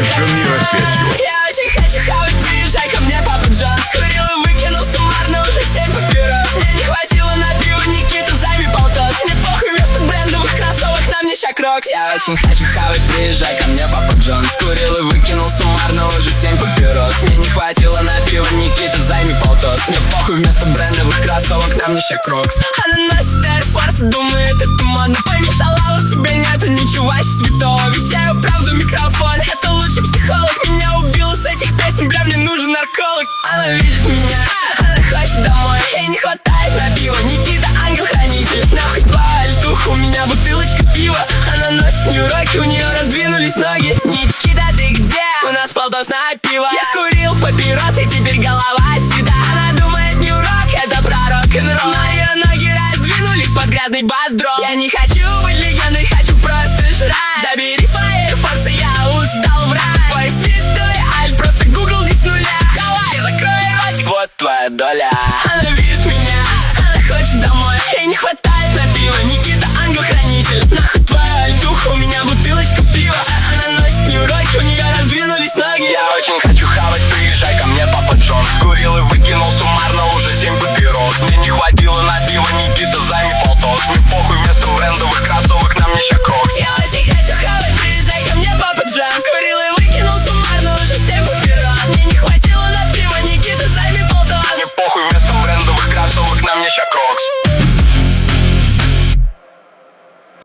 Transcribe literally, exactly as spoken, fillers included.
Диджей Нейросетью. Я очень хочу хавать, приезжай ко мне, папа Джон. Скурил и выкинул суммарно уже семь папирос. Мне не хватило на пиво, Никита, займи полтос. Мне похуй, вместо брендовых кроссовок на мне ща крокс. Я очень хочу хавать, приезжай ко мне, папа Джон. Скурил и выкинул суммарно уже семь папирос. Мне не хватило на пиво, Никита, займи полтос. Мне похуй, вместо брендовых кроссовок на мне ща крокс. Она носит Air Force, думает, это модно. Пойми, шалава, в тебе нету ничего святого. Вещаю правду в микрофон, это лучший психолог. Меня убил с этих песен, бля, мне нужен нарколог. Она видит меня, она хочет домой. Ей не хватает на пиво, Никита, ангел-хранитель. Нахуй твоя альтуха, у меня бутылочка пива. Она носит нью-роки, у нее раздвинулись ноги. Никита, ты где? У нас полтос на пиво. Я скурил папирос, и теперь голова седа. Она думает, нью-рок, это про рок-н-ролл. Но ее ноги раздвинулись под грязный бас-дром. Я не хочу быть легендой, хочу просто жрать. Забери свои форсы, я устал врать. Твой святой аль, просто гугл не с нуля. Давай, закрой ротик, вот твоя доля.